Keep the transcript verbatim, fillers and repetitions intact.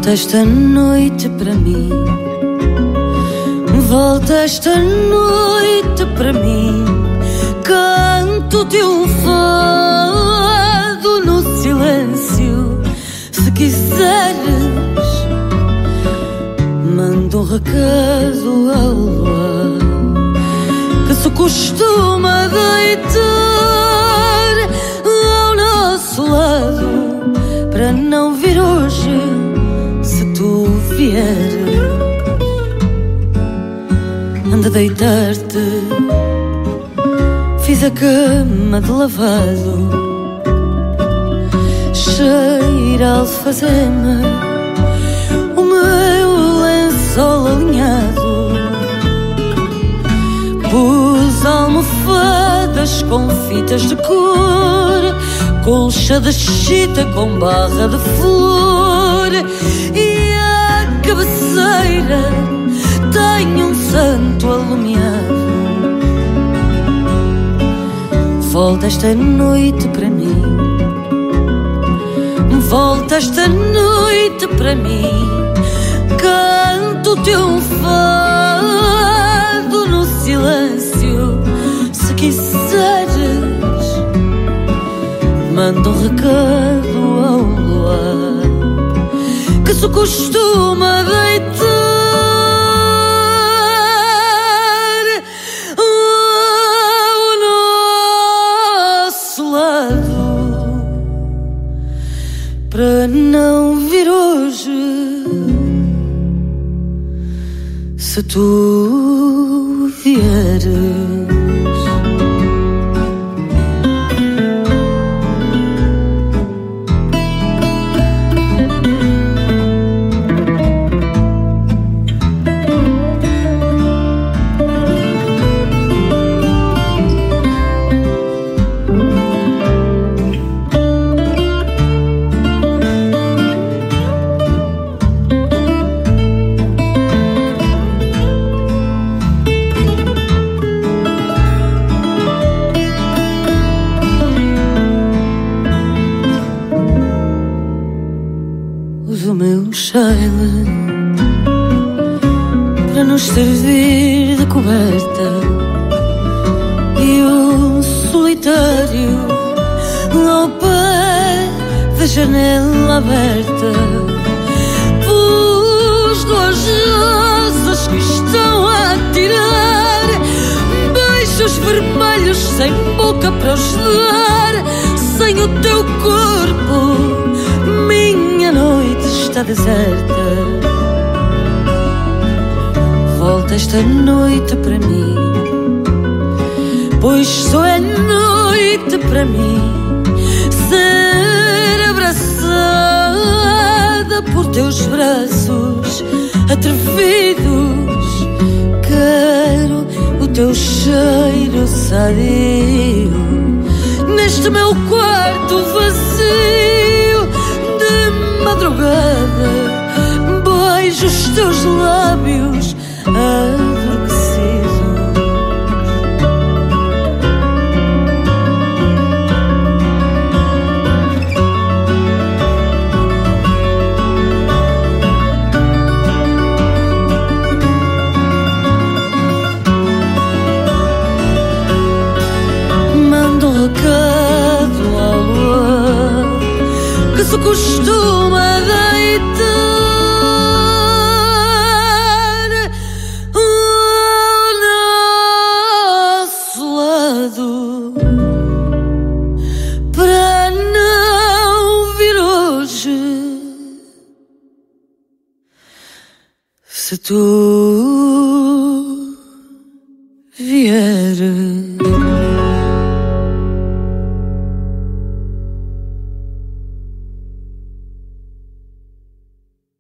Volta esta noite para mim, volta esta noite para mim. Canto teu fado no silêncio. Se quiseres, manda um recado ao luar, que se costuma deitar ao nosso lado, para não vir hoje. Se tu vieres, anda a deitar-te. Fiz a cama de lavado, cheira alfazema, o meu lençol alinhado. Pus almofadas com fitas de cor, colcha de chita com barra de flor, e a cabeceira tem um santo alumiado. Volta esta noite para mim, volta esta noite para mim. Canto teu fado no silêncio. Se quiseres, manda um recado ao luar, que se costuma deitar para não vir hoje. Se tu vieres, o meu chale para nos servir de coberta, e o solitário ao pé da janela aberta. Pus duas rosas que estão a tirar beijos vermelhos sem boca para os dar. Sem o teu corpo, minha noite está deserta. Volta esta noite para mim, pois só é noite para mim ser abraçada por teus braços atrevidos. Quero o teu cheiro sadio neste meu quarto vazio. De madrugada beijo os teus lábios adormecidos. Mando um recado ao luar, que se costuma deitar ao nosso lado, para não vir hoje. Se tu vieres.